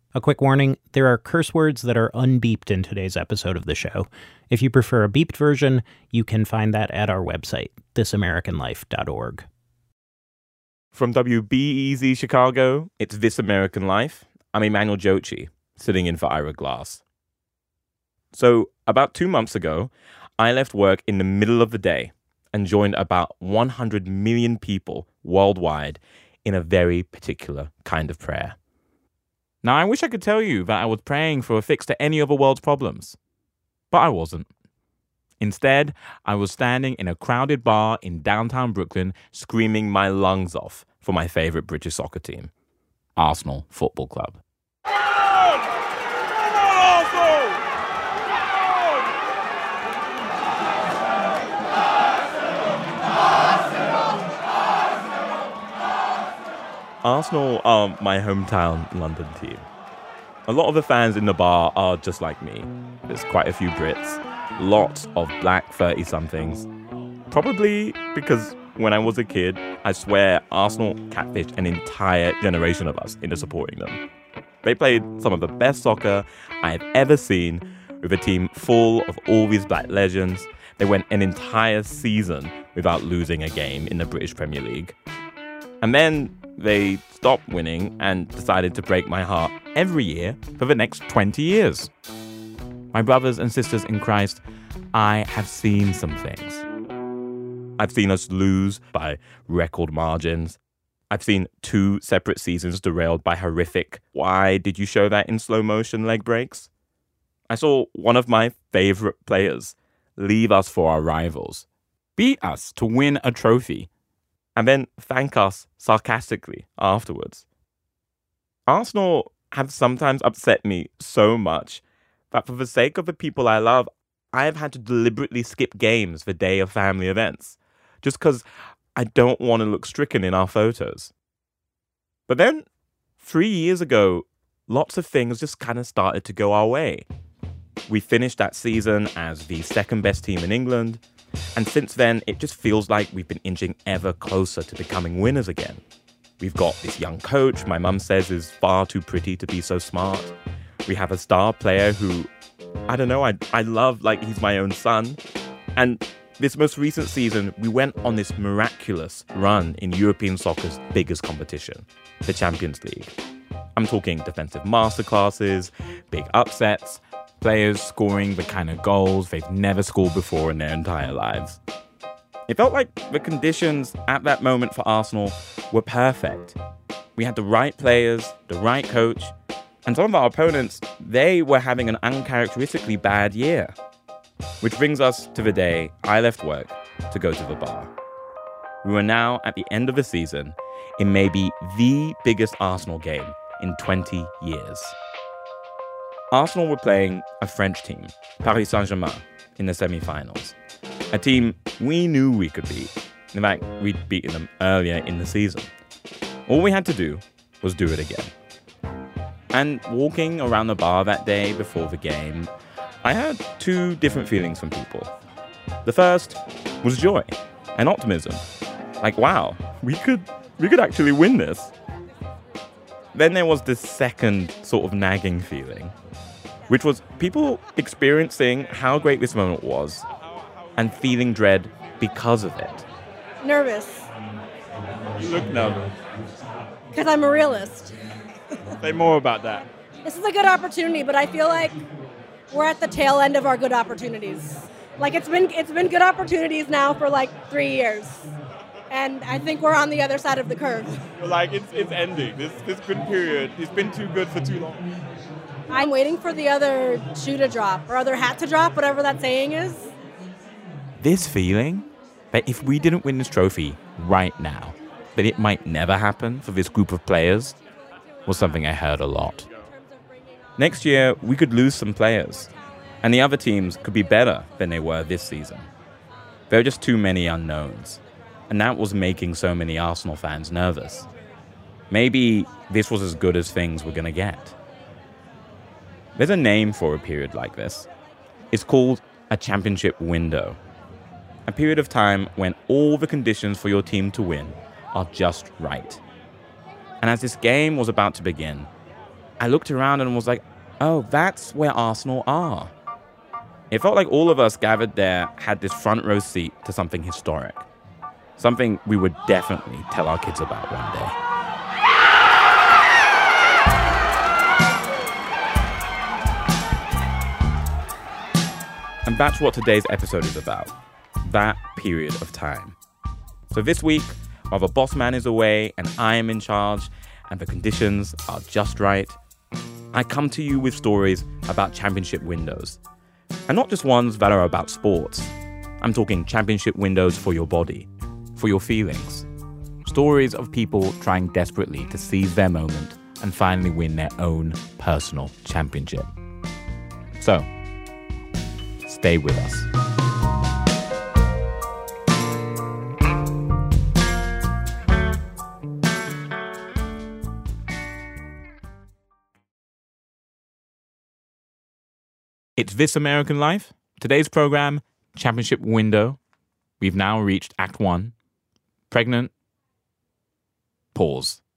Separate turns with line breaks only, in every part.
A quick warning, there are curse words that are unbeeped in today's episode of the show. If you prefer a beeped version, you can find that at our website, thisamericanlife.org.
From WBEZ Chicago, it's This American Life. I'm Emmanuel Jochi, sitting in for Ira Glass. So, about 2 months ago, I left work in the middle of the day and joined about 100 million people worldwide in a very particular kind of prayer. Now, I wish I could tell you that I was praying for a fix to any of the world's problems, but I wasn't. Instead, I was standing in a crowded bar in downtown Brooklyn screaming my lungs off for my favorite British soccer team, Arsenal Football Club. Arsenal are my hometown London team. A lot of the fans in the bar are just like me. There's quite a few Brits, lots of black 30-somethings. Probably because when I was a kid, I swear Arsenal catfished an entire generation of us into supporting them. They played some of the best soccer I have ever seen with a team full of all these black legends. They went an entire season without losing a game in the British Premier League. And then they stopped winning and decided to break my heart every year for the next 20 years. My brothers and sisters in Christ, I have seen some things. I've seen us lose by record margins. I've seen 2 separate seasons derailed by horrific, why did you show that in slow motion leg breaks? I saw one of my favorite players leave us for our rivals, beat us to win a trophy, and then thank us sarcastically afterwards. Arsenal have sometimes upset me so much that for the sake of the people I love, I have had to deliberately skip games the day of family events, just because I don't want to look stricken in our photos. But then, 3 years ago, lots of things just kind of started to go our way. We finished that season as the second best team in England, and since then, it just feels like we've been inching ever closer to becoming winners again. We've got this young coach my mum says is far too pretty to be so smart. We have a star player who, I don't know, I love like he's my own son. And this most recent season, we went on this miraculous run in European soccer's biggest competition, the Champions League. I'm talking defensive masterclasses, big upsets, players scoring the kind of goals they've never scored before in their entire lives. It felt like the conditions at that moment for Arsenal were perfect. We had the right players, the right coach, and some of our opponents, they were having an uncharacteristically bad year. Which brings us to the day I left work to go to the bar. We were now at the end of the season in maybe the biggest Arsenal game in 20 years. Arsenal were playing a French team, Paris Saint-Germain, in the semi-finals. A team we knew we could beat. In fact, we'd beaten them earlier in the season. All we had to do was do it again. And walking around the bar that day before the game, I had 2 different feelings from people. The first was joy and optimism. Like, wow, we could actually win this. Then there was this second sort of nagging feeling, which was people experiencing how great this moment was and feeling dread because of it.
Nervous.
You look nervous.
Because I'm a realist.
Say more about that.
This is a good opportunity, but I feel like we're at the tail end of our good opportunities. Like it's been good opportunities now for like 3 years. And I think we're on the other side of the curve.
Like it's ending. This good period, it's been too good for too long.
I'm waiting for the other shoe to drop or other hat to drop, whatever that saying is.
This feeling that if we didn't win this trophy right now, that it might never happen for this group of players was something I heard a lot. Next year, we could lose some players, and the other teams could be better than they were this season. There are just too many unknowns, and that was making so many Arsenal fans nervous. Maybe this was as good as things were going to get. There's a name for a period like this. It's called a championship window. A period of time when all the conditions for your team to win are just right. And as this game was about to begin, I looked around and was like, oh, that's where Arsenal are. It felt like all of us gathered there had this front row seat to something historic. Something we would definitely tell our kids about one day. And that's what today's episode is about. That period of time. So this week, while the boss man is away and I am in charge and the conditions are just right, I come to you with stories about championship windows. And not just ones that are about sports. I'm talking championship windows for your body, for your feelings. Stories of people trying desperately to seize their moment and finally win their own personal championship. So, stay with us. It's This American Life. Today's program, Championship Window. We've now reached Act 1. Pregnant. Pause.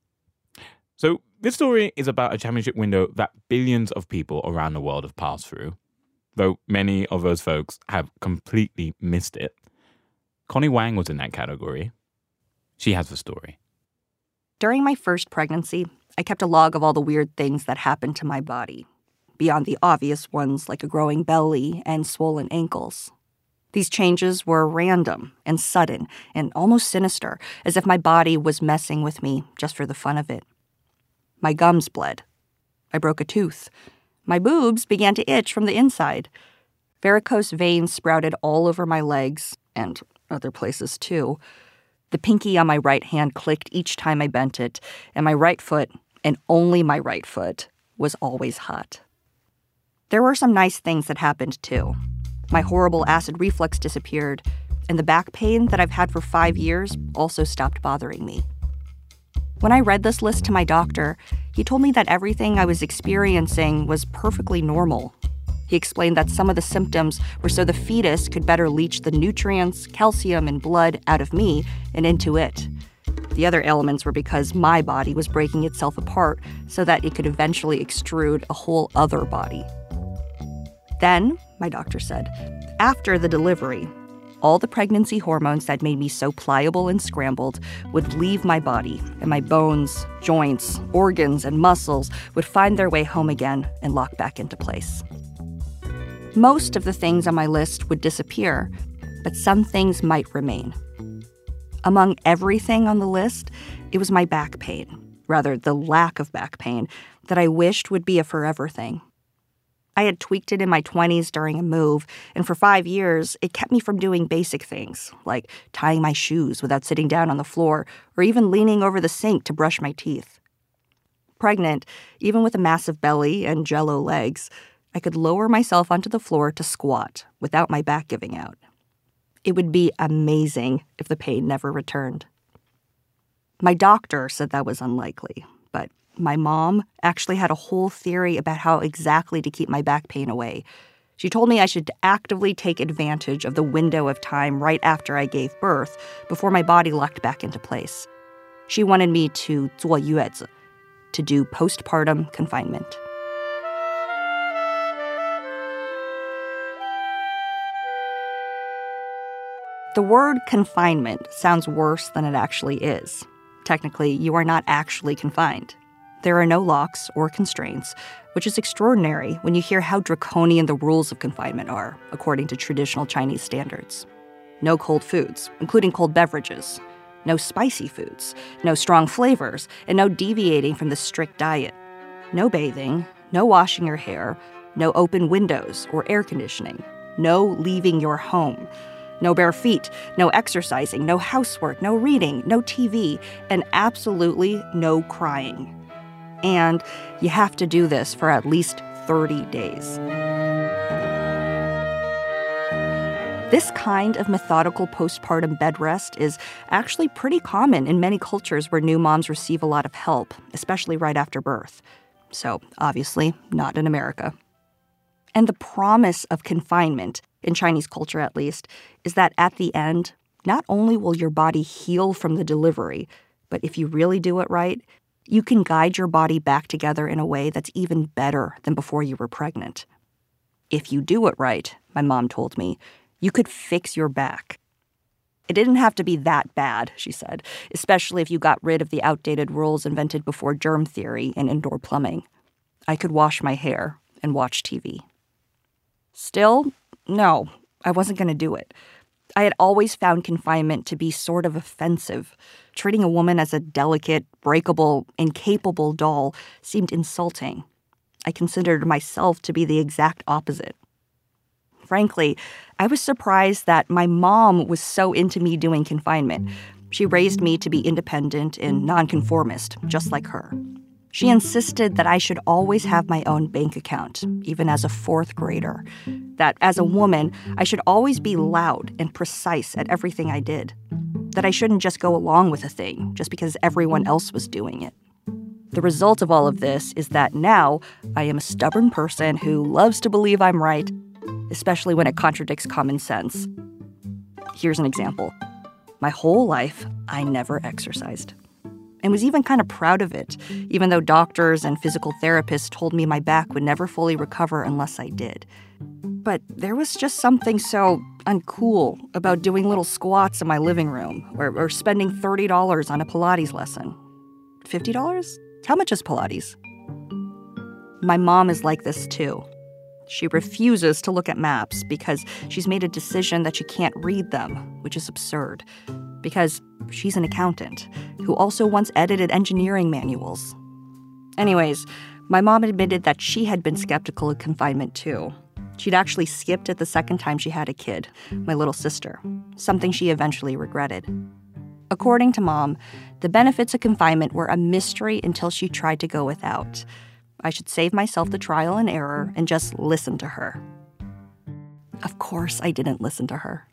So this story is about a championship window that billions of people around the world have passed through, though many of those folks have completely missed it. Connie Wang was in that category. She has the story.
During my first pregnancy, I kept a log of all the weird things that happened to my body, beyond the obvious ones like a growing belly and swollen ankles. These changes were random and sudden and almost sinister, as if my body was messing with me just for the fun of it. My gums bled. I broke a tooth. My boobs began to itch from the inside. Varicose veins sprouted all over my legs, and other places too. The pinky on my right hand clicked each time I bent it, and my right foot, and only my right foot, was always hot. There were some nice things that happened, too. My horrible acid reflux disappeared, and the back pain that I've had for 5 years also stopped bothering me. When I read this list to my doctor, he told me that everything I was experiencing was perfectly normal. He explained that some of the symptoms were so the fetus could better leach the nutrients, calcium, and blood out of me and into it. The other elements were because my body was breaking itself apart so that it could eventually extrude a whole other body. Then, my doctor said, after the delivery, all the pregnancy hormones that made me so pliable and scrambled would leave my body, and my bones, joints, organs, and muscles would find their way home again and lock back into place. Most of the things on my list would disappear, but some things might remain. Among everything on the list, it was my back pain, rather the lack of back pain, that I wished would be a forever thing. I had tweaked it in my 20s during a move, and for 5 years, it kept me from doing basic things, like tying my shoes without sitting down on the floor, or even leaning over the sink to brush my teeth. Pregnant, even with a massive belly and jello legs, I could lower myself onto the floor to squat without my back giving out. It would be amazing if the pain never returned. My doctor said that was unlikely, but my mom actually had a whole theory about how exactly to keep my back pain away. She told me I should actively take advantage of the window of time right after I gave birth, before my body locked back into place. She wanted me to 坐月子, to do postpartum confinement. The word confinement sounds worse than it actually is. Technically, you are not actually confined. There are no locks or constraints, which is extraordinary when you hear how draconian the rules of confinement are, according to traditional Chinese standards. No cold foods, including cold beverages. No spicy foods, no strong flavors, and no deviating from the strict diet. No bathing, no washing your hair, no open windows or air conditioning, no leaving your home. No bare feet, no exercising, no housework, no reading, no TV, and absolutely no crying. And you have to do this for at least 30 days. This kind of methodical postpartum bed rest is actually pretty common in many cultures where new moms receive a lot of help, especially right after birth. So, obviously, not in America. And the promise of confinement, in Chinese culture at least, is that at the end, not only will your body heal from the delivery, but if you really do it right, You can guide your body back together in a way that's even better than before you were pregnant. If you do it right, my mom told me, you could fix your back. It didn't have to be that bad, she said, especially if you got rid of the outdated rules invented before germ theory and indoor plumbing. I could wash my hair and watch TV. Still, no, I wasn't going to do it. I had always found confinement to be sort of offensive. Treating a woman as a delicate, breakable, incapable doll seemed insulting. I considered myself to be the exact opposite. Frankly, I was surprised that my mom was so into me doing confinement. She raised me to be independent and nonconformist, just like her. She insisted that I should always have my own bank account, even as a fourth grader. That as a woman, I should always be loud and precise at everything I did. That I shouldn't just go along with a thing just because everyone else was doing it. The result of all of this is that now I am a stubborn person who loves to believe I'm right, especially when it contradicts common sense. Here's an example. My whole life, I never exercised. And was even kind of proud of it, even though doctors and physical therapists told me my back would never fully recover unless I did. But there was just something so uncool about doing little squats in my living room or spending $30 on a Pilates lesson. $50? How much is Pilates? My mom is like this too. She refuses to look at maps because she's made a decision that she can't read them, which is absurd. Because she's an accountant who also once edited engineering manuals. Anyways, my mom admitted that she had been skeptical of confinement too. She'd actually skipped it the second time she had a kid, my little sister, something she eventually regretted. According to Mom, the benefits of confinement were a mystery until she tried to go without. I should save myself the trial and error and just listen to her. Of course I didn't listen to her.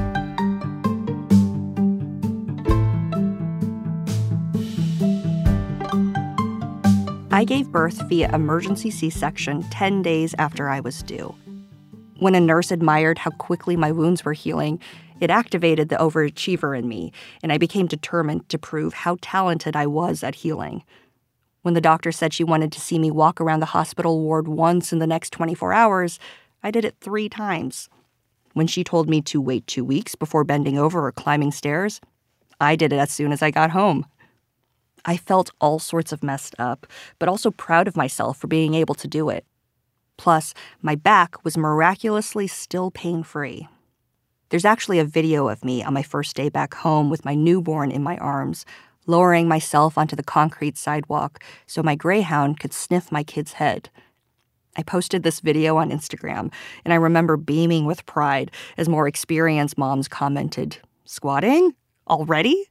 I gave birth via emergency C-section 10 days after I was due. When a nurse admired how quickly my wounds were healing, it activated the overachiever in me, and I became determined to prove how talented I was at healing. When the doctor said she wanted to see me walk around the hospital ward once in the next 24 hours, I did it 3 times. When she told me to wait 2 weeks before bending over or climbing stairs, I did it as soon as I got home. I felt all sorts of messed up, but also proud of myself for being able to do it. Plus, my back was miraculously still pain-free. There's actually a video of me on my first day back home with my newborn in my arms, lowering myself onto the concrete sidewalk so my greyhound could sniff my kid's head. I posted this video on Instagram, and I remember beaming with pride as more experienced moms commented, "Squatting? Already?"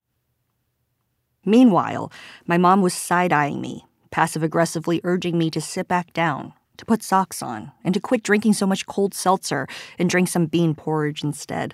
Meanwhile, my mom was side-eyeing me, passive-aggressively urging me to sit back down, to put socks on, and to quit drinking so much cold seltzer and drink some bean porridge instead.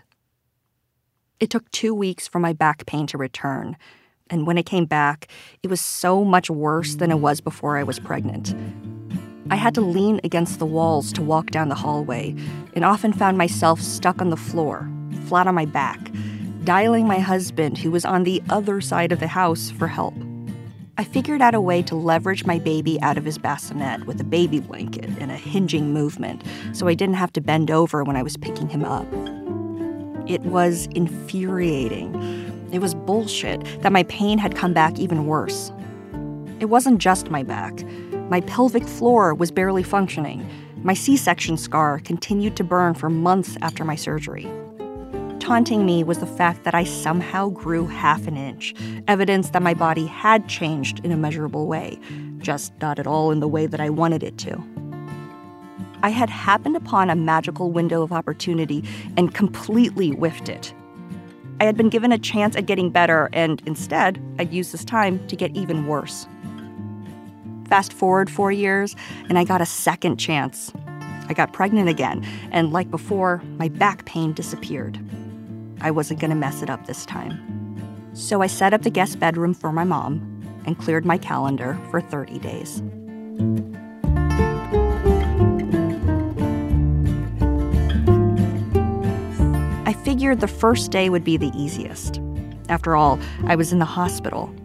It took 2 weeks for my back pain to return, and when it came back, it was so much worse than it was before I was pregnant. I had to lean against the walls to walk down the hallway, and often found myself stuck on the floor, flat on my back, dialing my husband, who was on the other side of the house, for help. I figured out a way to leverage my baby out of his bassinet with a baby blanket and a hinging movement, so I didn't have to bend over when I was picking him up. It was infuriating. It was bullshit that my pain had come back even worse. It wasn't just my back. My pelvic floor was barely functioning. My C-section scar continued to burn for months after my surgery. Taunting me was the fact that I somehow grew half an inch, evidence that my body had changed in a measurable way, just not at all in the way that I wanted it to. I had happened upon a magical window of opportunity and completely whiffed it. I had been given a chance at getting better, and instead, I'd used this time to get even worse. Fast forward 4 years, and I got a second chance. I got pregnant again, and like before, my back pain disappeared. I wasn't going to mess it up this time. So I set up the guest bedroom for my mom and cleared my calendar for 30 days. I figured the first day would be the easiest. After all, I was in the hospital.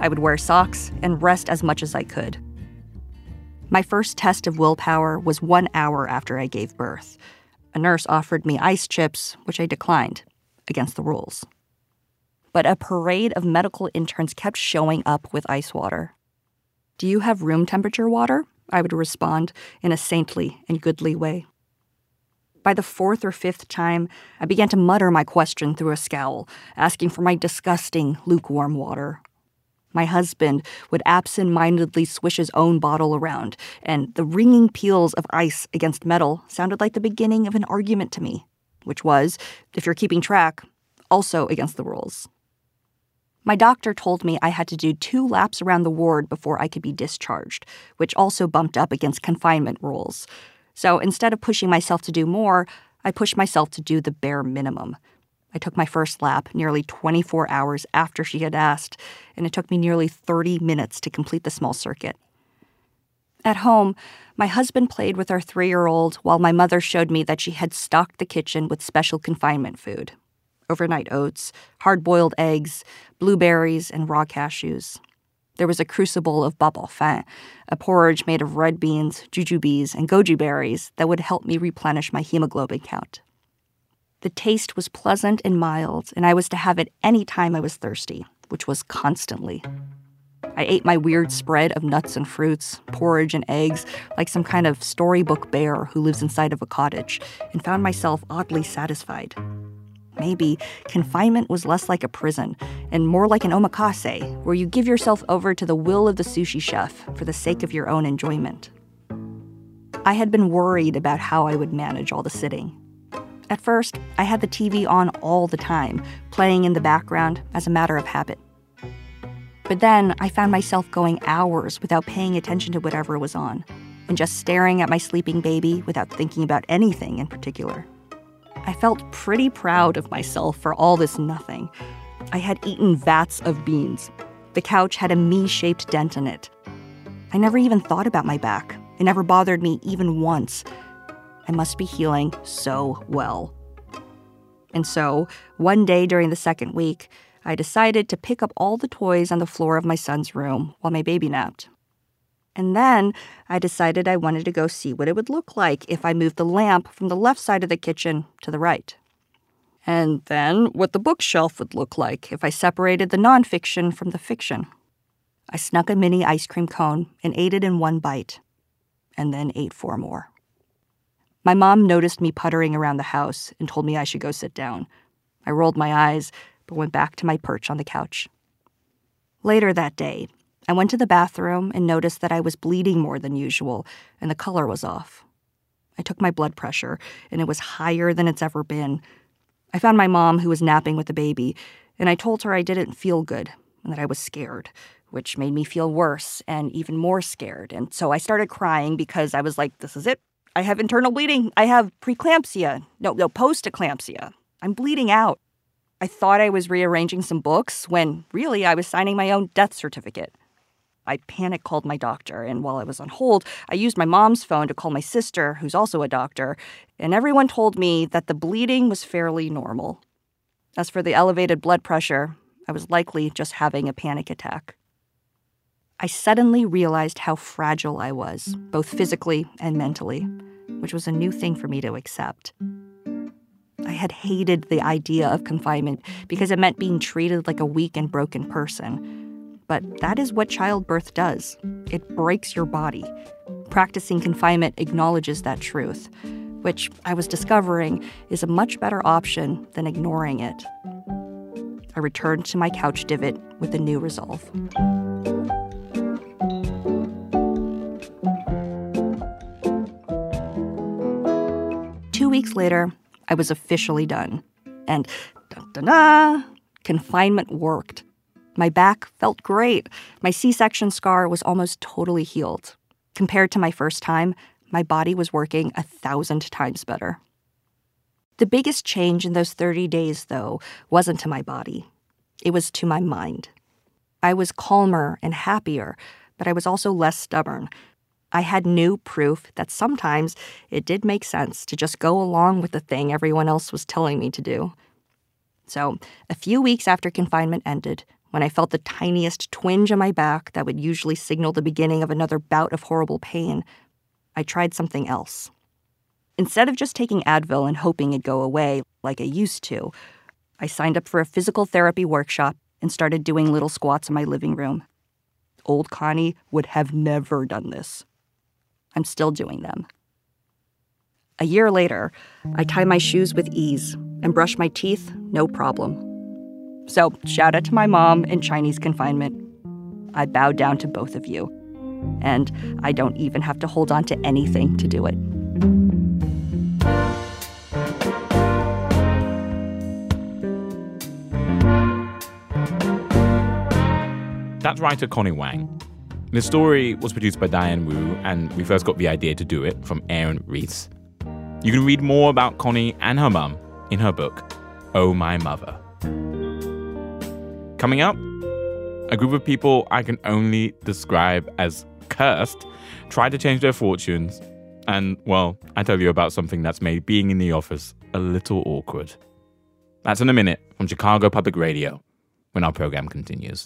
I would wear socks and rest as much as I could. My first test of willpower was 1 hour after I gave birth. A nurse offered me ice chips, which I declined, against the rules. But a parade of medical interns kept showing up with ice water. "Do you have room temperature water?" I would respond in a saintly and goodly way. By the 4th or 5th time, I began to mutter my question through a scowl, asking for my disgusting lukewarm water. My husband would absent-mindedly swish his own bottle around, and the ringing peals of ice against metal sounded like the beginning of an argument to me, which was, if you're keeping track, also against the rules. My doctor told me I had to do 2 laps around the ward before I could be discharged, which also bumped up against confinement rules. So instead of pushing myself to do more, I pushed myself to do the bare minimum. I took my first lap nearly 24 hours after she had asked, and it took me nearly 30 minutes to complete the small circuit. At home, my husband played with our 3-year-old while my mother showed me that she had stocked the kitchen with special confinement food: overnight oats, hard-boiled eggs, blueberries, and raw cashews. There was a crucible of bap au fin, a porridge made of red beans, jujubes, and goji berries that would help me replenish my hemoglobin count. The taste was pleasant and mild, and I was to have it any time I was thirsty, which was constantly. I ate my weird spread of nuts and fruits, porridge and eggs, like some kind of storybook bear who lives inside of a cottage, and found myself oddly satisfied. Maybe confinement was less like a prison and more like an omakase, where you give yourself over to the will of the sushi chef for the sake of your own enjoyment. I had been worried about how I would manage all the sitting. At first, I had the TV on all the time, playing in the background as a matter of habit. But then I found myself going hours without paying attention to whatever was on, and just staring at my sleeping baby without thinking about anything in particular. I felt pretty proud of myself for all this nothing. I had eaten vats of beans. The couch had a me-shaped dent in it. I never even thought about my back. It never bothered me even once. I must be healing so well. And so, one day during the 2nd week, I decided to pick up all the toys on the floor of my son's room while my baby napped. And then I decided I wanted to go see what it would look like if I moved the lamp from the left side of the kitchen to the right. And then what the bookshelf would look like if I separated the nonfiction from the fiction. I snuck a mini ice cream cone and ate it in 1 bite, and then ate 4 more. My mom noticed me puttering around the house and told me I should go sit down. I rolled my eyes, but went back to my perch on the couch. Later that day, I went to the bathroom and noticed that I was bleeding more than usual, and the color was off. I took my blood pressure, and it was higher than it's ever been. I found my mom, who was napping with the baby, and I told her I didn't feel good and that I was scared, which made me feel worse and even more scared. And so I started crying because I was like, this is it. I have internal bleeding. I have preeclampsia. No, post-eclampsia. I'm bleeding out. I thought I was rearranging some books when really I was signing my own death certificate. I panic called my doctor, and while I was on hold, I used my mom's phone to call my sister, who's also a doctor, and everyone told me that the bleeding was fairly normal. As for the elevated blood pressure, I was likely just having a panic attack. I suddenly realized how fragile I was, both physically and mentally, which was a new thing for me to accept. I had hated the idea of confinement because it meant being treated like a weak and broken person. But that is what childbirth does. It breaks your body. Practicing confinement acknowledges that truth, which I was discovering is a much better option than ignoring it. I returned to my couch divot with a new resolve. Two weeks later, I was officially done. And da-da-da, confinement worked. My back felt great. My C-section scar was almost totally healed. Compared to my first time, my body was working 1,000 times better. The biggest change in those 30 days, though, wasn't to my body. It was to my mind. I was calmer and happier, but I was also less stubborn. I had new proof that sometimes it did make sense to just go along with the thing everyone else was telling me to do. So, a few weeks after confinement ended, when I felt the tiniest twinge in my back that would usually signal the beginning of another bout of horrible pain, I tried something else. Instead of just taking Advil and hoping it'd go away like I used to, I signed up for a physical therapy workshop and started doing little squats in my living room. Old Connie would have never done this. I'm still doing them. A year later, I tie my shoes with ease and brush my teeth, no problem. So, shout out to my mom in Chinese confinement. I bow down to both of you. And I don't even have to hold on to anything to do it.
That's writer Connie Wang. The story was produced by Diane Wu, and we first got the idea to do it from Aaron Reese. You can read more about Connie and her mum in her book, Oh My Mother. Coming up, a group of people I can only describe as cursed tried to change their fortunes, and, well, I tell you about something that's made being in the office a little awkward. That's in a minute from Chicago Public Radio, when our program continues.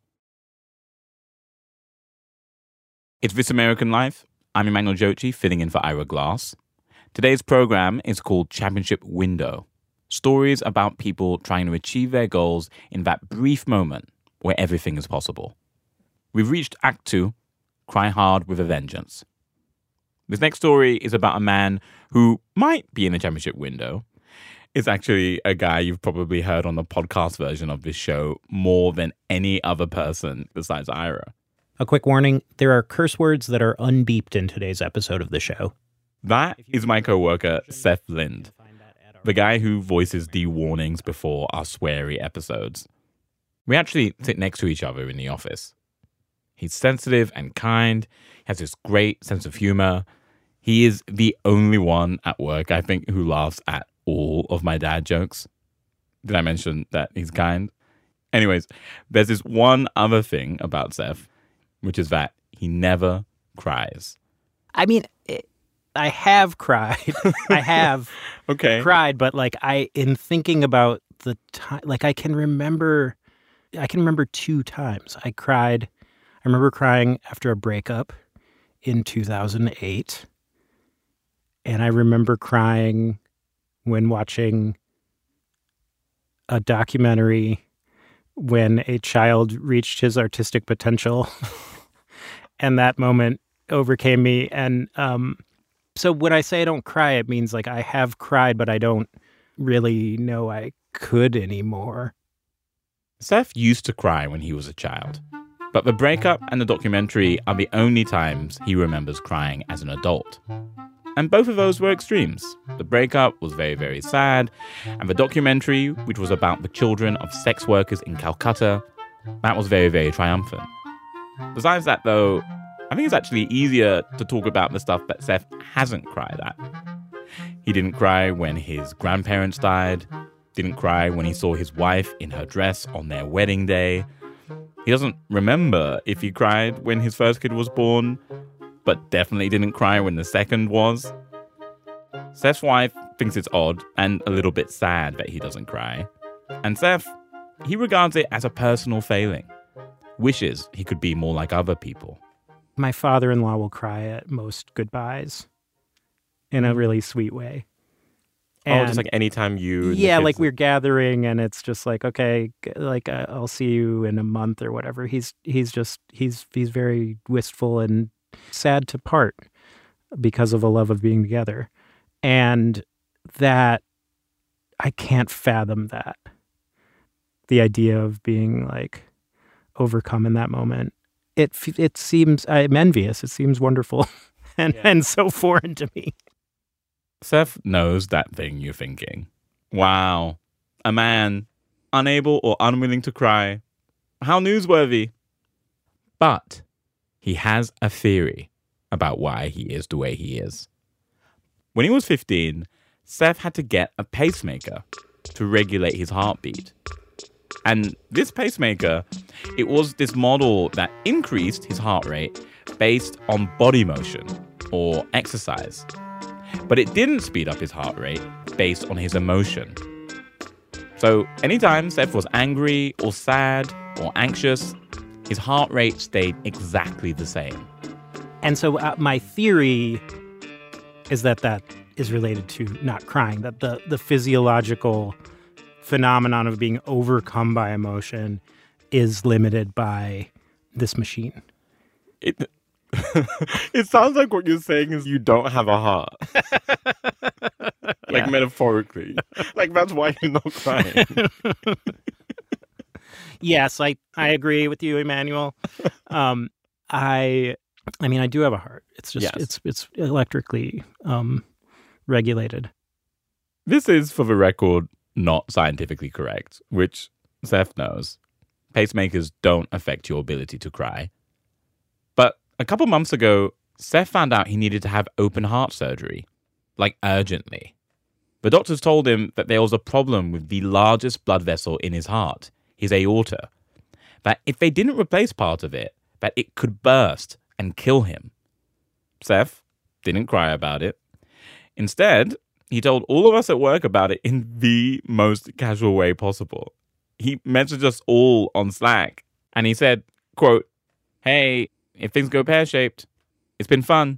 It's This American Life. I'm Emmanuel Jochi, filling in for Ira Glass. Today's program is called Championship Window. Stories about people trying to achieve their goals in that brief moment where everything is possible. We've reached Act 2, Cry Hard with a Vengeance. This next story is about a man who might be in the championship window. It's actually a guy you've probably heard on the podcast version of this show more than any other person besides Ira.
A quick warning, there are curse words that are unbeeped in today's episode of the show.
That is my coworker, Seth Lind, the guy who voices the warnings before our sweary episodes. We actually sit next to each other in the office. He's sensitive and kind, has this great sense of humor. He is the only one at work, I think, who laughs at all of my dad jokes. Did I mention that he's kind? Anyways, there's this one other thing about Seth, which is that he never cries.
I mean, I have cried. I have cried, but in thinking about the time, I can remember 2 times. I remember crying after a breakup in 2008. And I remember crying when watching a documentary when a child reached his artistic potential. And that moment overcame me. And so when I say I don't cry, it means I have cried, but I don't really know I could anymore.
Seth used to cry when he was a child. But the breakup and the documentary are the only times he remembers crying as an adult. And both of those were extremes. The breakup was very, very sad. And the documentary, which was about the children of sex workers in Calcutta, that was very, very triumphant. Besides that, though, I think it's actually easier to talk about the stuff that Seth hasn't cried at. He didn't cry when his grandparents died, didn't cry when he saw his wife in her dress on their wedding day. He doesn't remember if he cried when his first kid was born, but definitely didn't cry when the second was. Seth's wife thinks it's odd and a little bit sad that he doesn't cry. And Seth, he regards it as a personal failing. Wishes he could be more like other people.
My father-in-law will cry at most goodbyes in a really sweet way.
And just anytime you...
Yeah, we're gathering and it's just okay, I'll see you in a month or whatever. He's very wistful and sad to part because of a love of being together. And that, I can't fathom that. The idea of being overcome in that moment. It seems, I'm envious. It seems wonderful and so foreign to me.
Seth knows that thing you're thinking. Wow, a man unable or unwilling to cry. How newsworthy. But he has a theory about why he is the way he is. When he was 15, Seth had to get a pacemaker to regulate his heartbeat. And this pacemaker, it was this model that increased his heart rate based on body motion or exercise. But it didn't speed up his heart rate based on his emotion. So anytime Seth was angry or sad or anxious, his heart rate stayed exactly the same.
And so my theory is that is related to not crying, that the physiological phenomenon of being overcome by emotion is limited by this machine.
It sounds like what you're saying is you don't have a heart. Like metaphorically. Like that's why you're not crying.
Yes, I agree with you, Emmanuel. I mean, I do have a heart. It's just it's electrically regulated.
This is, for the record, not scientifically correct, which Seth knows. Pacemakers don't affect your ability to cry. But a couple months ago, Seth found out he needed to have open heart surgery, like urgently. The doctors told him that there was a problem with the largest blood vessel in his heart, his aorta, that if they didn't replace part of it, that it could burst and kill him. Seth didn't cry about it. Instead, he told all of us at work about it in the most casual way possible. He messaged us all on Slack, and he said, quote, "Hey, if things go pear-shaped, it's been fun."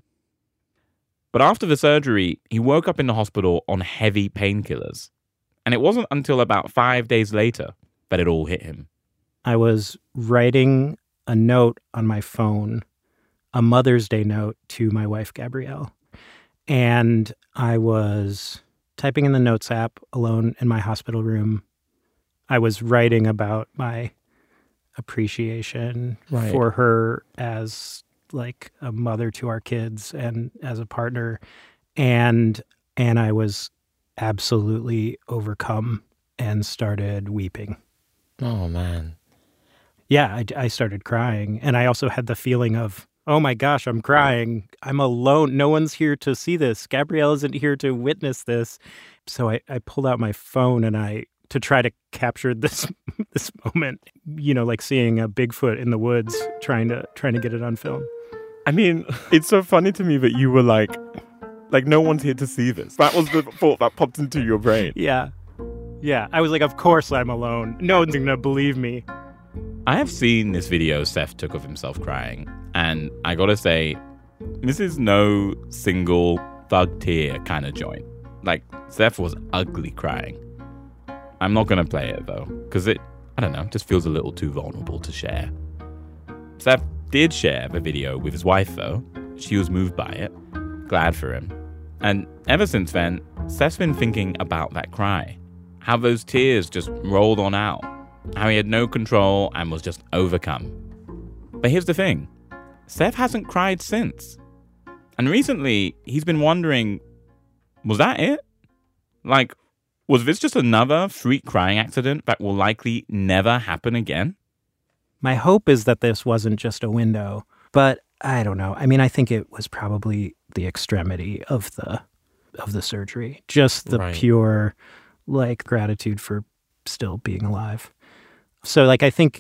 But after the surgery, he woke up in the hospital on heavy painkillers. And it wasn't until about 5 days later that it all hit him.
I was writing a note on my phone, a Mother's Day note to my wife, Gabrielle. And I was typing in the Notes app alone in my hospital room. I was writing about my appreciation for her as like a mother to our kids and as a partner. And I was absolutely overcome and started weeping.
Oh, man.
Yeah, I started crying. And I also had the feeling of, oh my gosh, I'm crying. I'm alone. No one's here to see this. Gabrielle isn't here to witness this. So I pulled out my phone and to try to capture this moment, like seeing a Bigfoot in the woods, trying to get it on film.
I mean, it's so funny to me that you were like no one's here to see this. That was the thought that popped into your brain.
Yeah. I was like, of course I'm alone. No one's gonna believe me.
I have seen this video Seth took of himself crying, and I gotta say, this is no single thug tear kind of joint. Like, Seth was ugly crying. I'm not gonna play it though, because it, I don't know, just feels a little too vulnerable to share. Seth did share the video with his wife though. She was moved by it, glad for him. And ever since then, Seth's been thinking about that cry. How those tears just rolled on out. How he had no control and was just overcome. But here's the thing. Seth hasn't cried since. And recently, he's been wondering, was that it? Like, was this just another freak crying accident that will likely never happen again?
My hope is that this wasn't just a window, but I don't know. I mean, I think it was probably the extremity of the surgery. Just the pure, gratitude for still being alive. So, I think,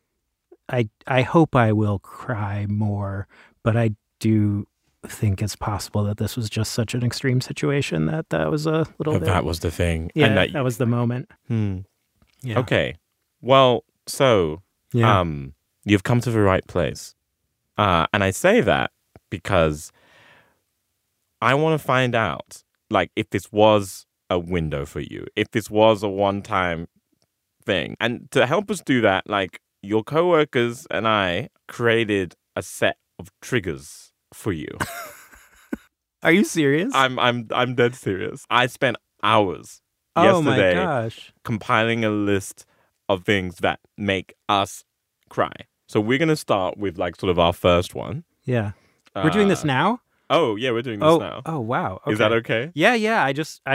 I hope I will cry more, but I do think it's possible that this was just such an extreme situation that was a little bit.
That was the thing.
Yeah, and that was the moment.
Yeah. Okay. Well, so, you've come to the right place. And I say that because I want to find out, if this was a window for you, if this was a one-time thing. And to help us do that, your coworkers and I created a set of triggers for you.
Are you serious?
I'm dead serious. I spent hours
yesterday
compiling a list of things that make us cry. So we're going to start with sort of our first one.
Yeah. We're doing this now?
Oh, yeah, we're doing this now.
Oh, wow. Okay.
Is that okay?
Yeah.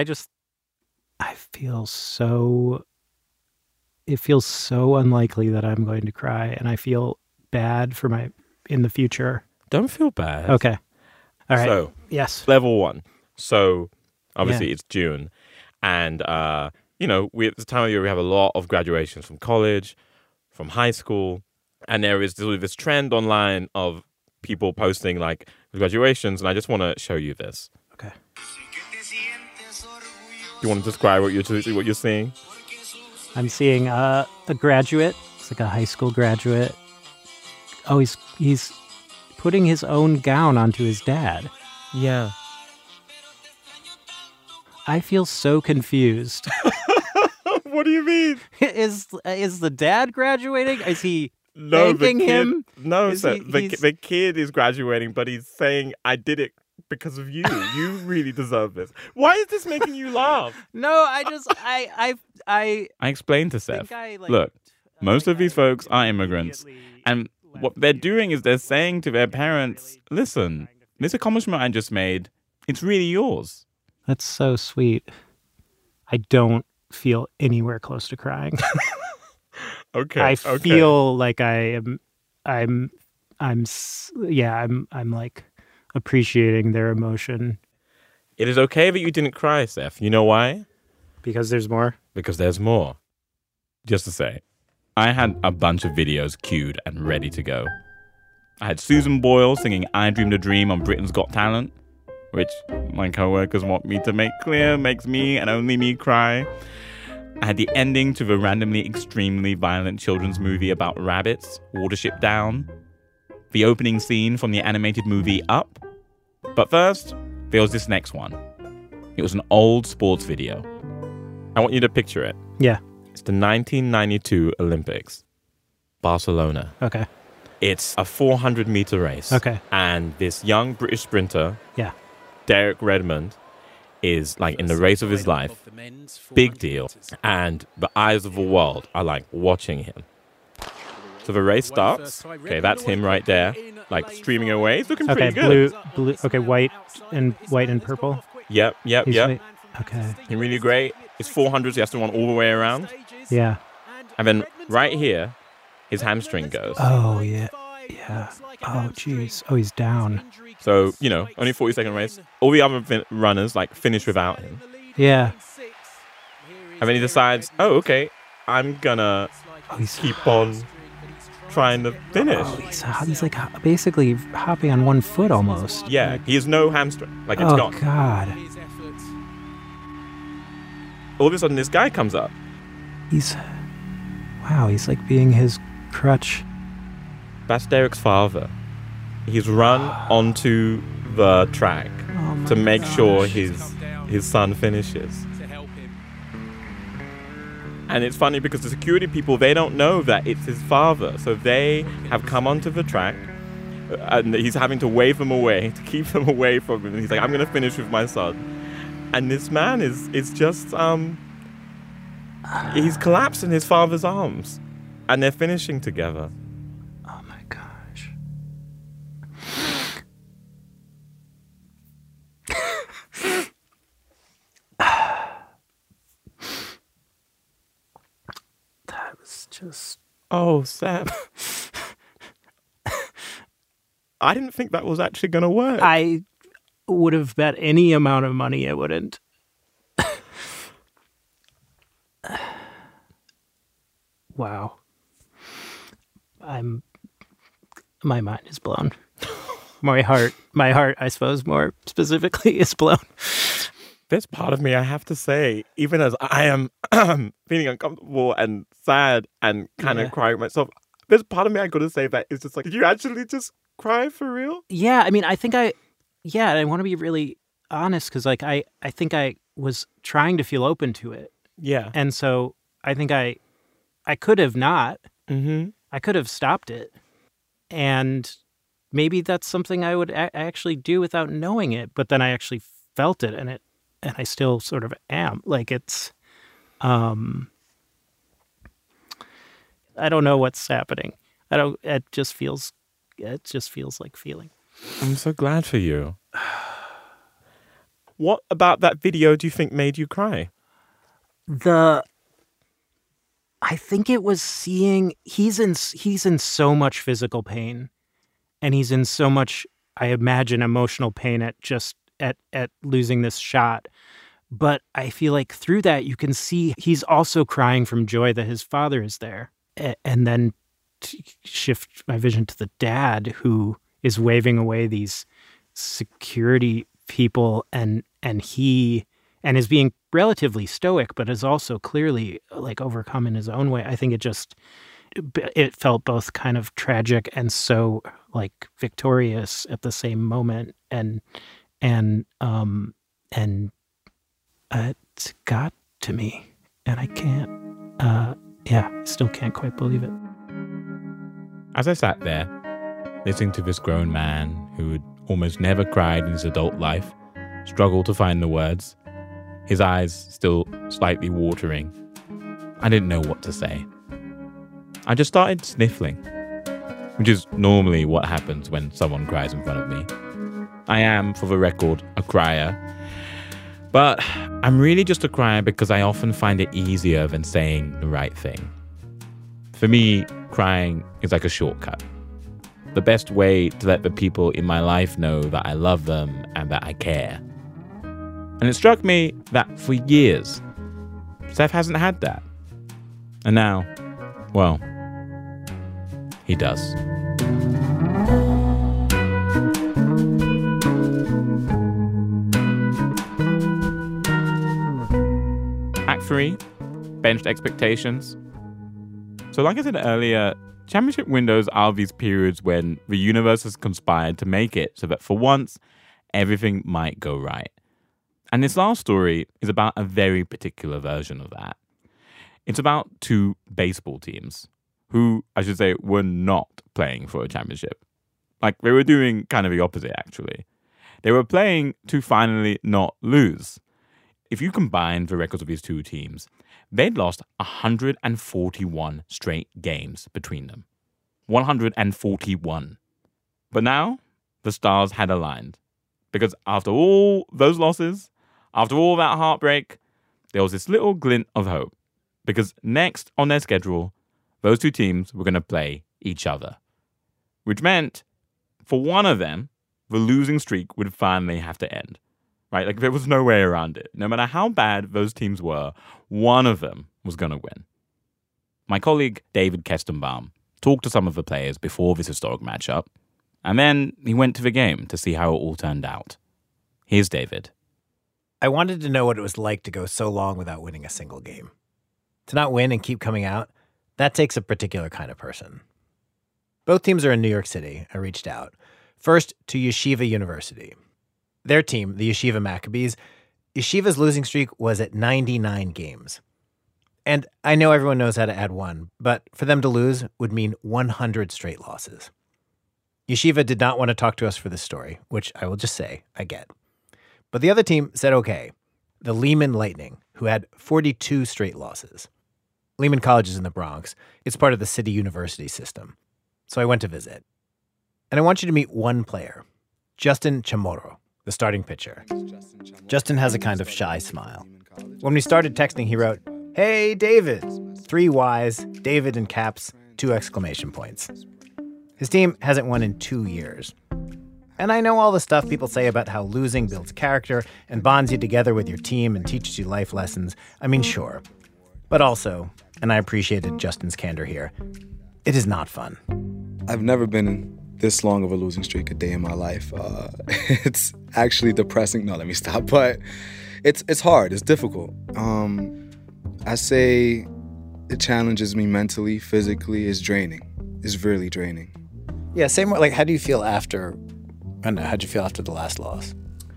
I feel so... It feels so unlikely that I'm going to cry, and I feel bad for in the future.
Don't feel bad.
Okay. All right.
So,
yes.
Level 1. So, obviously, it's June, and, we at the time of year, we have a lot of graduations from college, from high school, and there is this trend online of people posting, graduations, and I just want to show you this.
Okay.
You want to describe what you're seeing?
I'm seeing a graduate It's like a high school graduate. Oh, he's putting his own gown onto his dad.
Yeah.
I feel so confused.
What do you mean?
Is the dad graduating? Is he thanking him?
No, the kid is graduating, but he's saying, I did it because of you. You really deserve this. Why is this making you laugh?
No, I
explained to Seth, look, most of these folks are immigrants, and what they're doing is they're saying to their parents, listen, this accomplishment I just made, it's really yours.
That's so sweet. I don't feel anywhere close to crying.
Okay.
I feel like I'm like appreciating their emotion.
It is okay that you didn't cry, Seth. You know why?
Because there's more?
Because there's more. Just to say, I had a bunch of videos queued and ready to go. I had Susan Boyle singing I Dreamed a Dream on Britain's Got Talent, which my co-workers want me to make clear makes me and only me cry. I had the ending to the randomly extremely violent children's movie about rabbits, Watership Down. The opening scene from the animated movie Up. But first, there was this next one. It was an old sports video. I want you to picture it.
Yeah.
It's the 1992 Olympics. Barcelona.
Okay.
It's a 400-meter race.
Okay.
And this young British sprinter,
yeah,
Derek Redmond, is like in the race of his life. Big deal. And the eyes of the world are like watching him. So the race starts. Okay, that's him right there, like streaming away. He's looking pretty good.
Blue. Okay, white and purple.
Yep.
Okay.
He's really great. It's 400, so he has to run all the way around.
Yeah.
And then right here, his hamstring goes.
Oh, yeah. Oh, jeez. Oh, he's down.
So, only 40-second race. All the other runners, finish without him.
Yeah.
And then he decides, okay, I'm gonna keep on trying to finish.
Oh, he's like basically hopping on one foot almost.
Yeah, he has no hamstring. It's gone.
Oh, God.
All of a sudden, this guy comes up.
He's like being his crutch.
That's Derek's father. He's run onto the track to make sure his son finishes. And it's funny because the security people, they don't know that it's his father. So they have come onto the track and he's having to wave them away to keep them away from him. And he's like, I'm going to finish with my son. And this man is just, he's collapsed in his father's arms. And they're finishing together.
Oh my gosh. That was just...
Oh, Sam. I didn't think that was actually going to work.
I would have bet any amount of money it wouldn't. Wow. My mind is blown. My heart, I suppose, more specifically, is blown.
There's part of me, I have to say, even as I am feeling uncomfortable and sad and kind of crying myself, there's part of me I got to say that is just like, did you actually just cry for real?
Yeah, I mean, I want to be really honest because, I think I was trying to feel open to it.
Yeah.
And so I think I could have not.
Mm-hmm.
I could have stopped it. And maybe that's something I would actually do without knowing it. But then I actually felt it, and I still sort of am. It's, I don't know what's happening. It just feels like feeling.
I'm so glad for you. What about that video do you think made you cry?
I think it was seeing he's in so much physical pain, and he's in so much, I imagine, emotional pain at losing this shot. But I feel like through that you can see he's also crying from joy that his father is there. And then to shift my vision to the dad who is waving away these security people and is being relatively stoic, but is also clearly overcome in his own way. I think it felt both kind of tragic and so like victorious at the same moment, and it got to me, and I can't, still can't quite believe it.
As I sat there, listening to this grown man who had almost never cried in his adult life struggle to find the words, his eyes still slightly watering, I didn't know what to say. I just started sniffling, which is normally what happens when someone cries in front of me. I am, for the record, a crier, but I'm really just a crier because I often find it easier than saying the right thing. For me, crying is like a shortcut. The best way to let the people in my life know that I love them and that I care. And it struck me that for years, Seth hasn't had that. And now, well, he does. Act 3, benched expectations. So like I said earlier, championship windows are these periods when the universe has conspired to make it so that for once, everything might go right. And this last story is about a very particular version of that. It's about two baseball teams who, I should say, were not playing for a championship. Like, they were doing kind of the opposite, actually. They were playing to finally not lose. If you combine the records of these two teams, they'd lost 141 straight games between them. 141. But now, the stars had aligned. Because after all those losses, after all that heartbreak, there was this little glint of hope. Because next on their schedule, those two teams were going to play each other. Which meant, for one of them, the losing streak would finally have to end. Right? Like, there was no way around it. No matter how bad those teams were, one of them was going to win. My colleague, David Kestenbaum, talked to some of the players before this historic matchup, and then he went to the game to see how it all turned out. Here's David.
I wanted to know what it was like to go so long without winning a single game. To not win and keep coming out, that takes a particular kind of person. Both teams are in New York City. I reached out. First, to Yeshiva University. Their team, the Yeshiva Maccabees, Yeshiva's losing streak was at 99 games. And I know everyone knows how to add one, but for them to lose would mean 100 straight losses. Yeshiva did not want to talk to us for this story, which I will just say, I get. But the other team said okay, the Lehman Lightning, who had 42 straight losses. Lehman College is in the Bronx. It's part of the City University system. So I went to visit. And I want you to meet one player, Justin Chamorro, the starting pitcher. Justin has a kind of shy smile. When we started texting, he wrote, "Hey, David." 3 Ys, David in caps, 2 exclamation points. His team hasn't won in 2 years. And I know all the stuff people say about how losing builds character and bonds you together with your team and teaches you life lessons. I mean, sure. But also, and I appreciated Justin's candor here, it is not fun.
I've never been in this long of a losing streak a day in my life. It's actually depressing. No, let me stop. But it's hard. It's difficult. I say it challenges me mentally, physically. It's draining. It's really draining.
Yeah, same way. Like, how do you feel after? I don't know. How'd you feel after the last loss?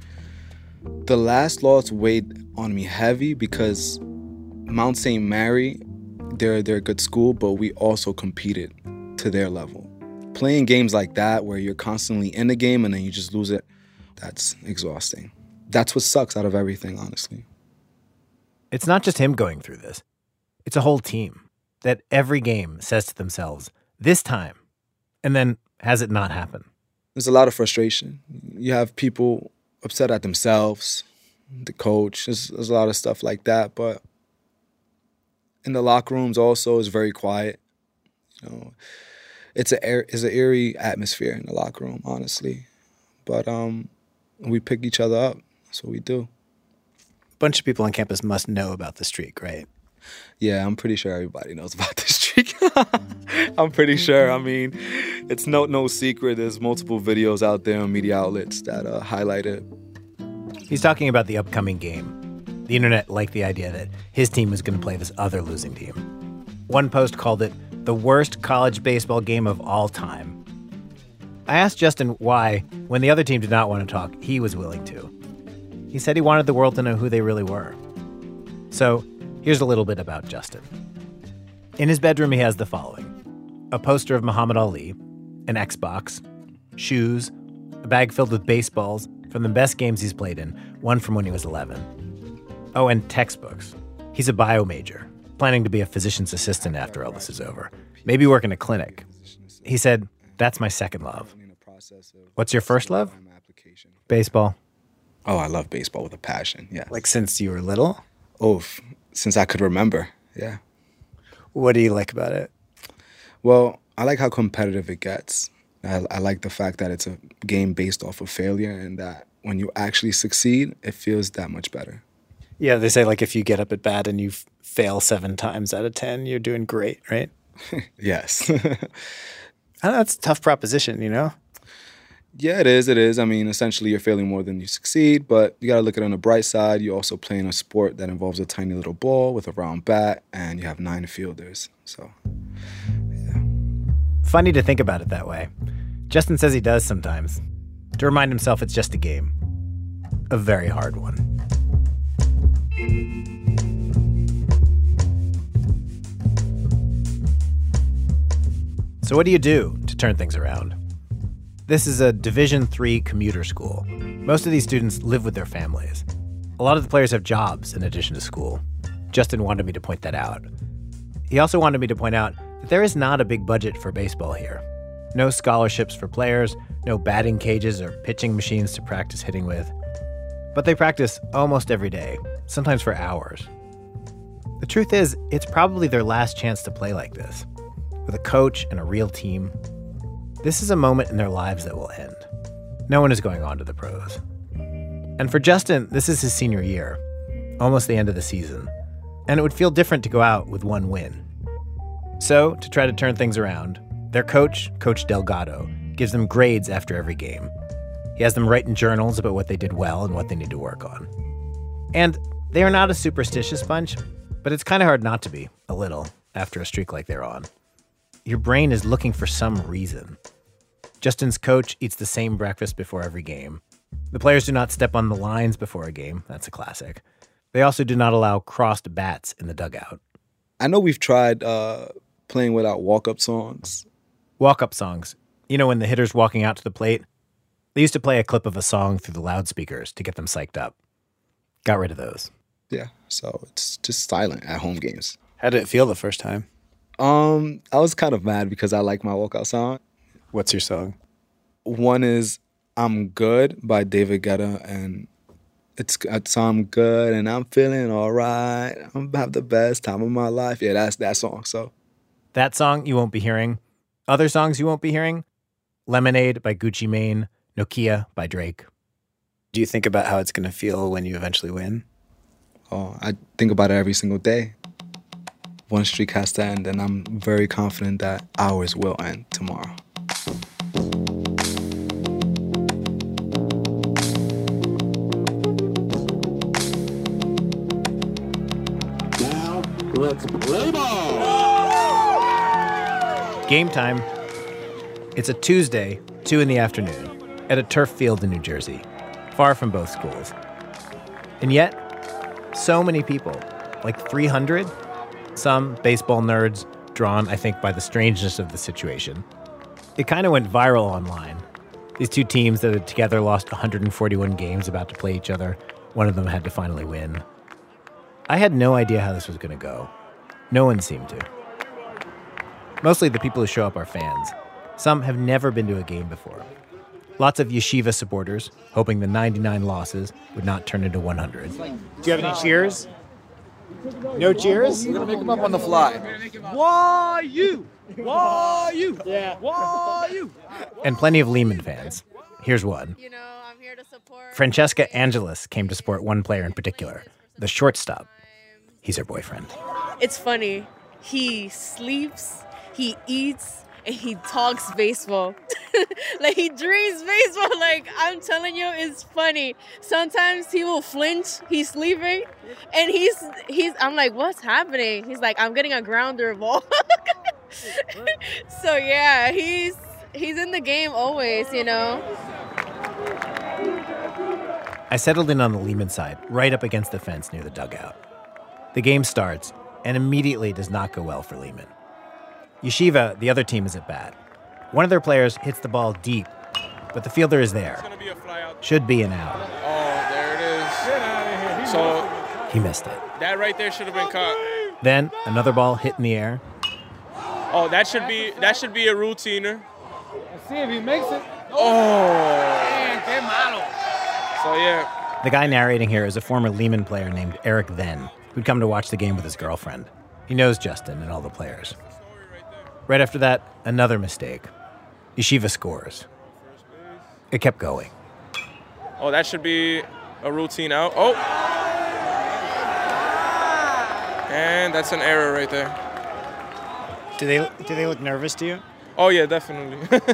The last loss weighed on me heavy because Mount St. Mary, they're a good school, but we also competed to their level. Playing games like that where you're constantly in the game and then you just lose it, that's exhausting. That's what sucks out of everything, honestly.
It's not just him going through this. It's a whole team that every game says to themselves, this time, and then has it not happen?
There's a lot of frustration. You have people upset at themselves, the coach. There's a lot of stuff like that. But in the locker rooms also, it's very quiet. You know, it's an eerie atmosphere in the locker room, honestly. But we pick each other up. That's what we do.
A bunch of people on campus must know about the streak, right?
Yeah, I'm pretty sure everybody knows about this streak. I'm pretty sure. I mean, it's no secret. There's multiple videos out there on media outlets that highlight it.
He's talking about the upcoming game. The internet liked the idea that his team was going to play this other losing team. One post called it the the worst college baseball game of all time. I asked Justin why, when the other team did not want to talk, he was willing to. He said he wanted the world to know who they really were. So here's a little bit about Justin. In his bedroom, he has the following: a poster of Muhammad Ali, an Xbox, shoes, a bag filled with baseballs from the best games he's played in, one from when he was 11. Oh, and textbooks. He's a bio major, planning to be a physician's assistant after all this is over. Maybe work in a clinic. He said, "That's my second love." What's your first love? Baseball.
Oh, I love baseball with a passion, yeah.
Like since you were little?
Oh, since I could remember, yeah.
What do you like about it?
Well, I like how competitive it gets. I like the fact that it's a game based off of failure and that when you actually succeed, it feels that much better.
Yeah, they say like if you get up at bat and you fail 7 times out of 10, you're doing great, right?
Yes.
I know, that's a tough proposition, you know?
Yeah, it is. I mean, essentially, you're failing more than you succeed, but you got to look at it on the bright side. You're also playing a sport that involves a tiny little ball with a round bat, and you have 9 fielders. So, yeah.
Funny to think about it that way. Justin says he does sometimes, to remind himself it's just a game. A very hard one. So what do you do to turn things around? This is a Division III commuter school. Most of these students live with their families. A lot of the players have jobs in addition to school. Justin wanted me to point that out. He also wanted me to point out that there is not a big budget for baseball here. No scholarships for players, no batting cages or pitching machines to practice hitting with. But they practice almost every day, sometimes for hours. The truth is, it's probably their last chance to play like this, with a coach and a real team. This is a moment in their lives that will end. No one is going on to the pros. And for Justin, this is his senior year, almost the end of the season. And it would feel different to go out with one win. So, to try to turn things around, their coach, Coach Delgado, gives them grades after every game. He has them write in journals about what they did well and what they need to work on. And they are not a superstitious bunch, but it's kind of hard not to be, a little, after a streak like they're on. Your brain is looking for some reason. Justin's coach eats the same breakfast before every game. The players do not step on the lines before a game. That's a classic. They also do not allow crossed bats in the dugout.
I know we've tried playing without walk-up songs.
Walk-up songs. You know, when the hitter's walking out to the plate? They used to play a clip of a song through the loudspeakers to get them psyched up. Got rid of those.
Yeah, so it's just silent at home games.
How did it feel the first time?
I was kind of mad because I like my walkout song.
What's your song?
One is I'm Good by David Guetta, and it's I'm good and I'm feeling all right. I'm about to have the best time of my life. Yeah, that's that song. So
that song you won't be hearing. Other songs you won't be hearing? Lemonade by Gucci Mane, Nokia by Drake.
Do you think about how it's going to feel when you eventually win?
Oh, I think about it every single day. One streak has to end, and I'm very confident that ours will end tomorrow.
Now, let's play ball!
Game time. It's a Tuesday, 2 p.m, at a turf field in New Jersey, far from both schools. And yet, so many people, like 300, some baseball nerds, drawn, I think, by the strangeness of the situation. It kind of went viral online. These two teams that had together lost 141 games about to play each other, one of them had to finally win. I had no idea how this was going to go. No one seemed to. Mostly the people who show up are fans. Some have never been to a game before. Lots of yeshiva supporters, hoping the 99 losses would not turn into 100.
Do you have any cheers? No cheers?
We're going to make them up on the fly.
Why you? Why you? Yeah. Why you?
And plenty of Lehman fans. Here's one.
You know, I'm here to support.
Francesca Angelis came to support one player in particular, the shortstop. He's her boyfriend.
It's funny. He sleeps, he eats, and he talks baseball. Like, he dreams baseball. Like, I'm telling you, it's funny. Sometimes he will flinch. He's sleeping. And I'm like, what's happening? He's like, I'm getting a grounder ball. So yeah, he's in the game always, you know.
I settled in on the Lehman side, right up against the fence near the dugout. The game starts, and immediately does not go well for Lehman. Yeshiva, the other team, is at bat. One of their players hits the ball deep, but the fielder is there. Should be an out.
Oh, there it is. So
he missed it.
That right there should have been caught.
Then another ball hit in the air.
Oh, that should be a routiner.
Let's see if he makes it.
Oh.
Man, qué malo.
So yeah.
The guy narrating here is a former Lehman player named Eric Then, who'd come to watch the game with his girlfriend. He knows Justin and all the players. Right after that, another mistake. Yeshiva scores. It kept going.
Oh, that should be a routine out. Oh. And that's an error right there.
Do they look nervous to you?
Oh, yeah, definitely.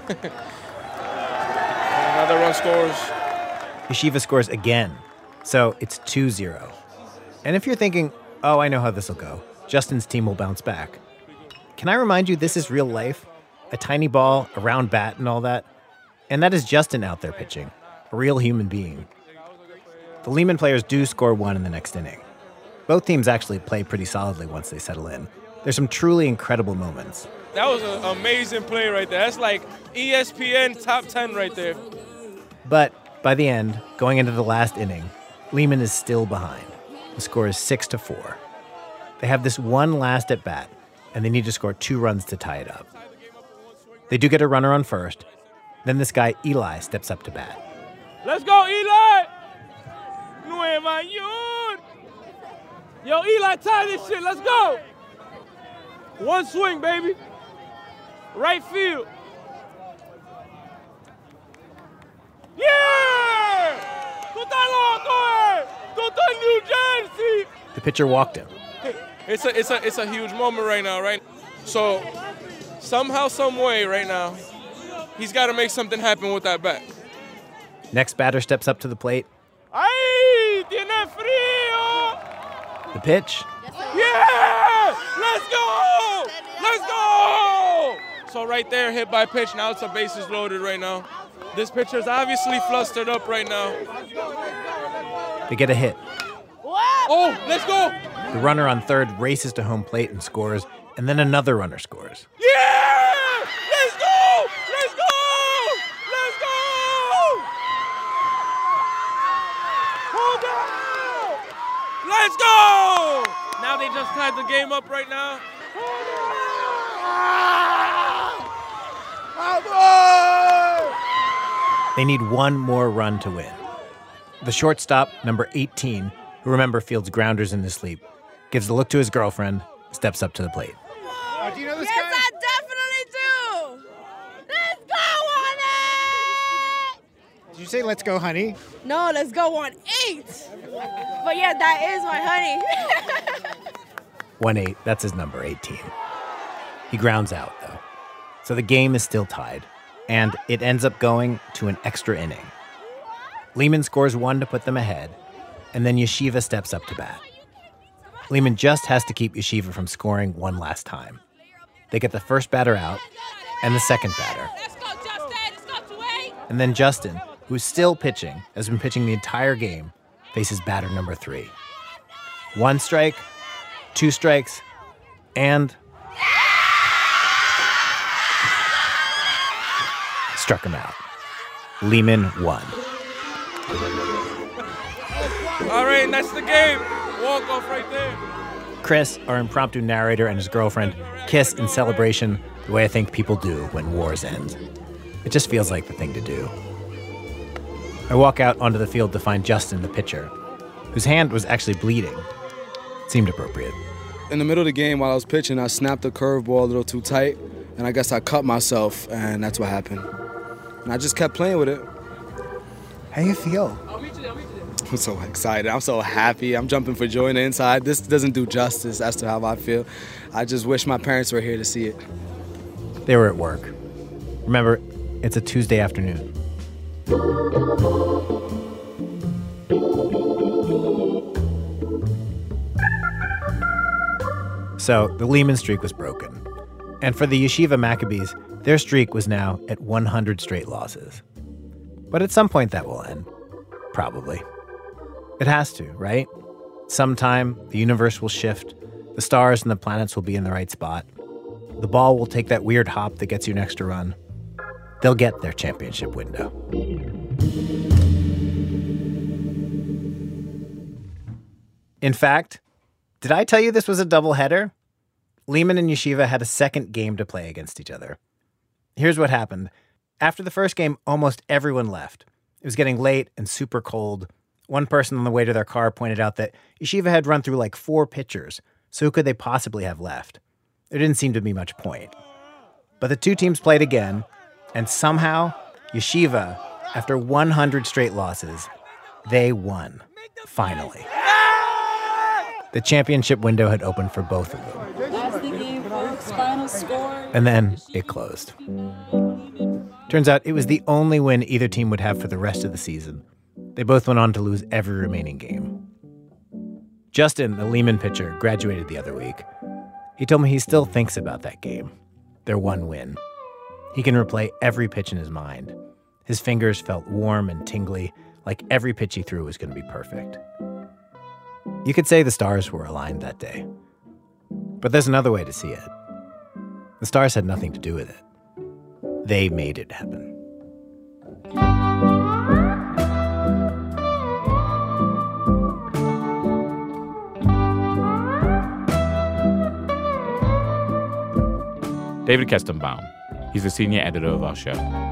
Another run scores.
Yeshiva scores again. So it's 2-0. And if you're thinking, oh, I know how this will go, Justin's team will bounce back. Can I remind you, this is real life? A tiny ball, a round bat, and all that. And that is Justin out there pitching, a real human being. The Lehman players do score one in the next inning. Both teams actually play pretty solidly once they settle in. There's some truly incredible moments.
That was an amazing play right there. That's like ESPN top 10 right there.
But by the end, going into the last inning, Lehman is still behind. The score is 6-4. They have this one last at bat, and they need to score 2 runs to tie it up. They do get a runner on first. Then this guy, Eli, steps up to bat.
Let's go, Eli! Nueva York! Yo, Eli, tie this shit. Let's go! One swing, baby. Right field. Yeah! Tú estás loco, eh? Tú estás en New Jersey.
The pitcher walked him.
It's a huge moment right now, right? So somehow, some way, right now, he's got to make something happen with that bat.
Next batter steps up to the plate.
¡Ay! ¡Tiene frío!
The pitch.
Yeah! Let's go! Let's go! So right there, hit by pitch. Now it's a bases loaded right now. This pitcher's obviously flustered up right now.
They get a hit.
Oh, let's go!
The runner on third races to home plate and scores, and then another runner scores.
Yeah! Let's go! Let's go! Let's go! Hold on! Let's go! Now they just tied the game up right now.
They need one more run to win. The shortstop, number 18, who remember fields grounders in his sleep, gives a look to his girlfriend, steps up to the plate.
Do you know this
Yes,
guy?
I definitely do. Let's go, honey.
Did you say let's go, honey?
No, let's go on 8. But yeah, that is my honey.
1-8, that's his number, 18. He grounds out, though. So the game is still tied, and it ends up going to an extra inning. Lehman scores 1 to put them ahead, and then Yeshiva steps up to bat. Lehman just has to keep Yeshiva from scoring one last time. They get the first batter out, and the second batter. And then Justin, who's still pitching, has been pitching the entire game, faces batter number 3. 1 strike, 2 strikes, and struck him out. Lehman won.
All right, that's the game. Walk off right there.
Chris, our impromptu narrator, and his girlfriend kiss in celebration the way I think people do when wars end. It just feels like the thing to do. I walk out onto the field to find Justin, the pitcher, whose hand was actually bleeding. It seemed appropriate.
In the middle of the game while I was pitching, I snapped the curveball a little too tight, and I guess I cut myself, and that's what happened. And I just kept playing with it.
How do you feel?
I'm so excited. I'm so happy. I'm jumping for joy on the inside. This doesn't do justice as to how I feel. I just wish my parents were here to see it.
They were at work. Remember, it's a Tuesday afternoon. So the Lehman streak was broken. And for the Yeshiva Maccabees, their streak was now at 100 straight losses. But at some point that will end. Probably. It has to, right? Sometime the universe will shift, the stars and the planets will be in the right spot. The ball will take that weird hop that gets you an extra run. They'll get their championship window. In fact, did I tell you this was a doubleheader? Lehman and Yeshiva had a second game to play against each other. Here's what happened. After the first game, almost everyone left. It was getting late and super cold. One person on the way to their car pointed out that Yeshiva had run through like 4 pitchers, so who could they possibly have left? There didn't seem to be much point. But the two teams played again, and somehow, Yeshiva, after 100 straight losses, they won. Finally. The championship window had opened for both of them.
That's the game, folks. Final score.
And then it closed. Turns out it was the only win either team would have for the rest of the season. They both went on to lose every remaining game. Justin, the Lehman pitcher, graduated the other week. He told me he still thinks about that game, their one win. He can replay every pitch in his mind. His fingers felt warm and tingly, like every pitch he threw was going to be perfect. You could say the stars were aligned that day. But there's another way to see it. The stars had nothing to do with it. They made it happen.
David Kestenbaum. He's the senior editor of our show.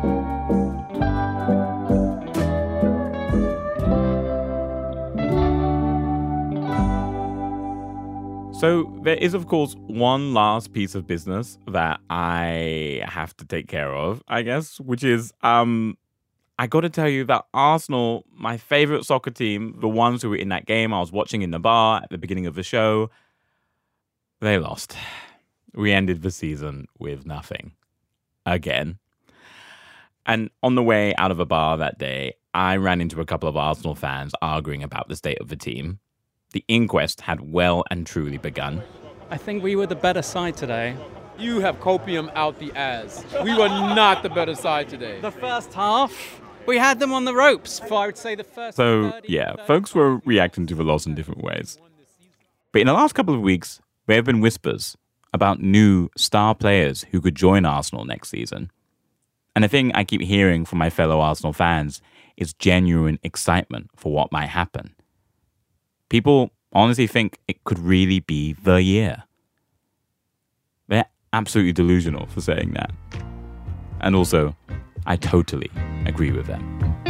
So there is, of course, one last piece of business that I have to take care of, I guess, which is I got to tell you that Arsenal, my favorite soccer team, the ones who were in that game I was watching in the bar at the beginning of the show, they lost. We ended the season with nothing. Again. And on the way out of a bar that day, I ran into a couple of Arsenal fans arguing about the state of the team. The inquest had well and truly begun.
I think we were the better side today.
You have copium out the ass. We were not the better side today.
The first half, we had them on the ropes for, I would say, the first.
So, yeah, folks were reacting to the loss in different ways. But in the last couple of weeks, there have been whispers about new star players who could join Arsenal next season. And the thing I keep hearing from my fellow Arsenal fans is genuine excitement for what might happen. People honestly think it could really be the year. They're absolutely delusional for saying that. And also, I totally agree with them.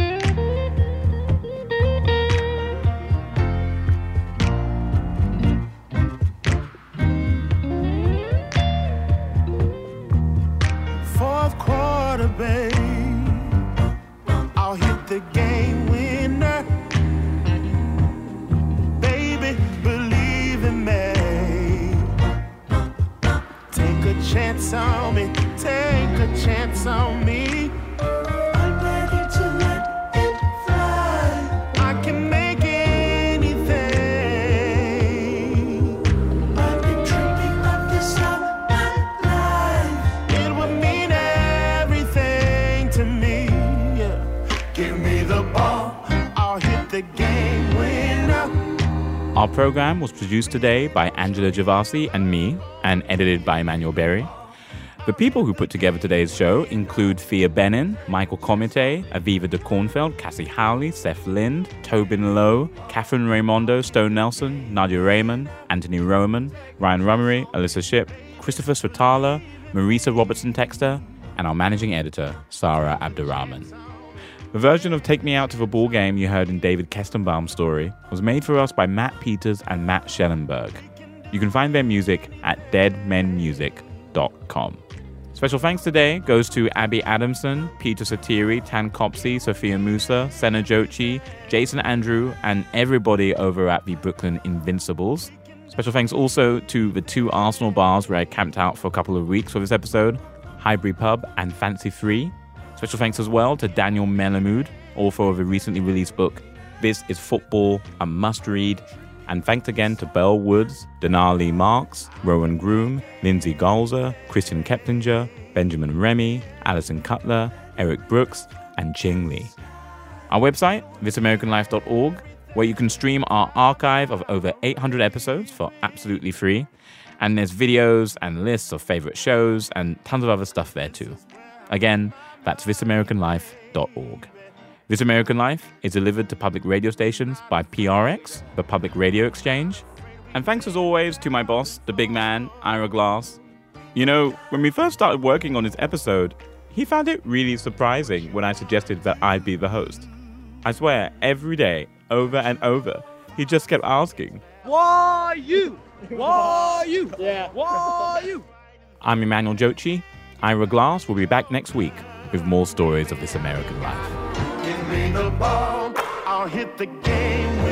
Fourth quarter, babe, I'll hit the game winner. Baby, believe in me. Take a chance on me, take a chance on me. I'm ready to let it fly. I can make anything. I've been dreaming of this all my life. It would mean everything to me. Give me the ball, I'll hit the game winner.
Our program was produced today by Angela Javasi and me, and edited by Emmanuel Berry. The people who put together today's show include Thea Benin, Michael Comite, Aviva de Kornfeld, Cassie Howley, Seth Lind, Tobin Lowe, Catherine Raimondo, Stone Nelson, Nadia Raymond, Anthony Roman, Ryan Rummery, Alyssa Shipp, Christopher Swatala, Marisa Robertson-Texter, and our managing editor, Sarah Abdurrahman. The version of Take Me Out to the Ball Game you heard in David Kestenbaum's story was made for us by Matt Peters and Matt Schellenberg. You can find their music at deadmenmusic.com. Special thanks today goes to Abby Adamson, Peter Satiri, Tan Copsey, Sophia Musa, Senna Jochi, Jason Andrew, and everybody over at the Brooklyn Invincibles. Special thanks also to the 2 Arsenal bars where I camped out for a couple of weeks for this episode, Highbury Pub and Fancy Free. Special thanks as well to Daniel Melamood, author of a recently released book, This is Football, a Must-Read.
And thanks again to Belle Woods, Denali Marks, Rowan Groom, Lindsay Galzer, Christian Keplinger, Benjamin Remy, Alison Cutler, Eric Brooks, and Ching Lee. Our website, thisamericanlife.org, where you can stream our archive of over 800 episodes for absolutely free. And there's videos and lists of favorite shows and tons of other stuff there too. Again, that's thisamericanlife.org. This American Life is delivered to public radio stations by PRX, the Public Radio Exchange. And thanks as always to my boss, the big man, Ira Glass. You know, when we first started working on this episode, he found it really surprising when I suggested that I be the host. I swear, every day, over and over, he just kept asking,
Why you? Why you? Yeah. Why you?
I'm Emmanuel Jochi. Ira Glass will be back next week with more stories of This American Life.
Give me the ball, I'll hit the game.